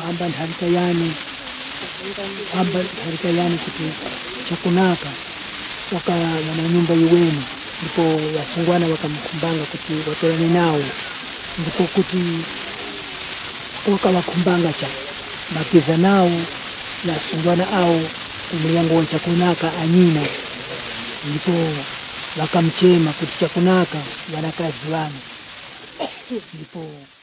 harika yani kitu cha kunaka waka wana nyumba iwenu ndipo wasungwana wakamkumbanga kuti watolani nao ndipo kuti wakawakumbanga cha bakiza nao na sungwana au umliango wa chakunaka anyina ndipo wakamchema kuti chakunaka wanakazi wana ndipo